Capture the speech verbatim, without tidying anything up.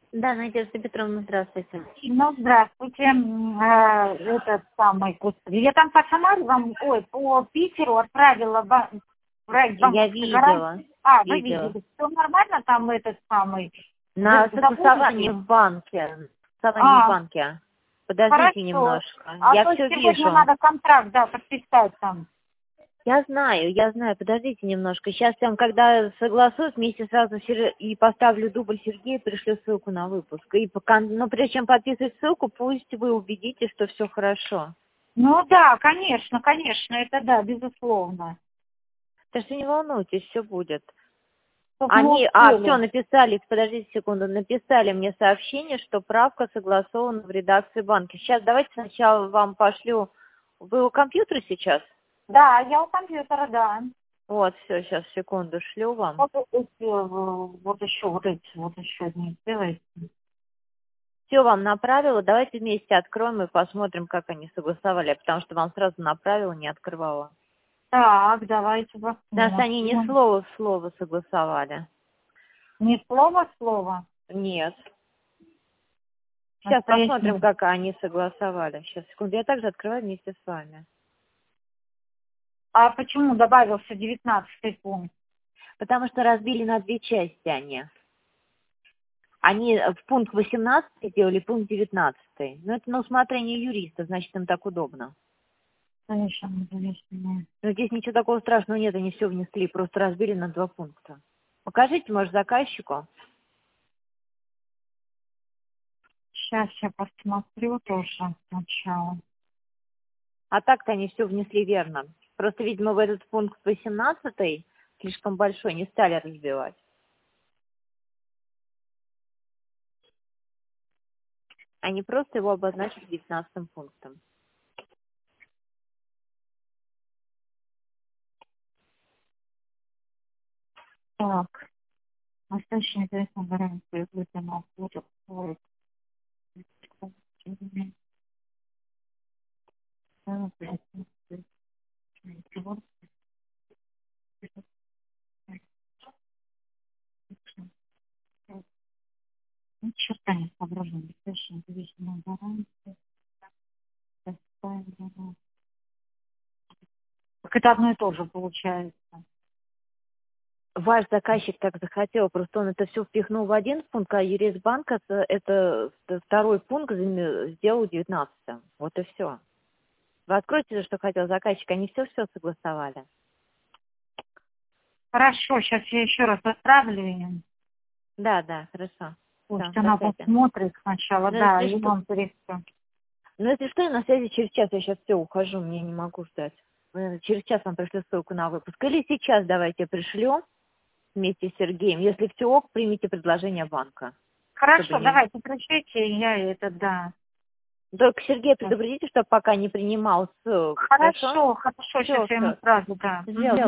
Да, Надежда Петровна, здравствуйте. Ну, здравствуйте. М, э, Этот самый, господи. Я там по Самаре вам, ой, по Питеру отправила ба- проект Я банковской гарантии. видела, А, вы видела. видели. Все нормально там этот самый? На Вы согласовании заходите? в банке. Согласование в А, банке. Подождите хорошо. немножко. А Я то все сегодня вижу. надо контракт, да, подписать там. Я знаю, я знаю. Подождите немножко. Сейчас я вам, когда согласуюсь, вместе сразу Сер- и поставлю дубль Сергею, пришлю ссылку на выпуск. И пока, но прежде чем подписывать ссылку, пусть вы убедитесь, что все хорошо. Ну да, конечно, конечно, это да, безусловно. Так что не волнуйтесь, все будет. Чтоб мы Они, а, все, успели. написали, подождите секунду, написали мне сообщение, что правка согласована в редакции банка. Сейчас давайте сначала вам пошлю, вы у компьютера сейчас? Да, я у компьютера, да. Вот, все, сейчас, секунду, шлю вам. Вот эти, э, вот еще, вот эти, вот еще не сделайте. Все вам направила, давайте вместе откроем и посмотрим, как они согласовали, потому что вам сразу направила, не открывала. Так, давайте Потому что они не посмотрим. слово в слово согласовали. Не слово в слово. Нет. Сейчас посмотрим, Настоящее. как они согласовали. Сейчас, секунду, я также открываю вместе с вами. А почему добавился девятнадцатый пункт? Потому что разбили на две части они. Они в пункт восемнадцатый сделали пункт девятнадцатый. Но это на усмотрение юриста, значит, им так удобно. Конечно, независимое. Но здесь ничего такого страшного нет, они все внесли, просто разбили на два пункта. Покажите, может, заказчику. Сейчас я посмотрю тоже сначала. А так-то они все внесли верно. Просто, видимо, в этот пункт восемнадцатый слишком большой, не стали разбивать. Они просто его обозначили девятнадцатым пунктом. Так. Настоящая независимая гарантия выдана будет стоить. Ни черта не соображаю. Настоящая независимая гарантия. Доставлена. Так это одно и то же получается. Ваш заказчик так захотел, просто он это все впихнул в один пункт, а юрист банка это второй пункт сделал девятнадцатым. Вот и все. Вы откройте, что хотел заказчик, они все-все согласовали. Хорошо, сейчас я еще раз отправлю им. Да, да, хорошо. Пусть Все, она на связи. посмотрит сначала, Ну, да, если и что, вам перешлю. ну, если что, я на связи через час, я сейчас все ухожу, мне не могу ждать. Э, Через час вам пришлю ссылку на выпуск. Или сейчас давайте пришлю вместе с Сергеем. Если все ок, примите предложение банка. Чтобы Хорошо, не... давайте, пришлите, я это, да. Только Сергея предупредите, чтобы пока не принимал ссылку. Хорошо? Хорошо, хорошо, сейчас Все, я ему все. сразу, да. Сделаю. Мгм.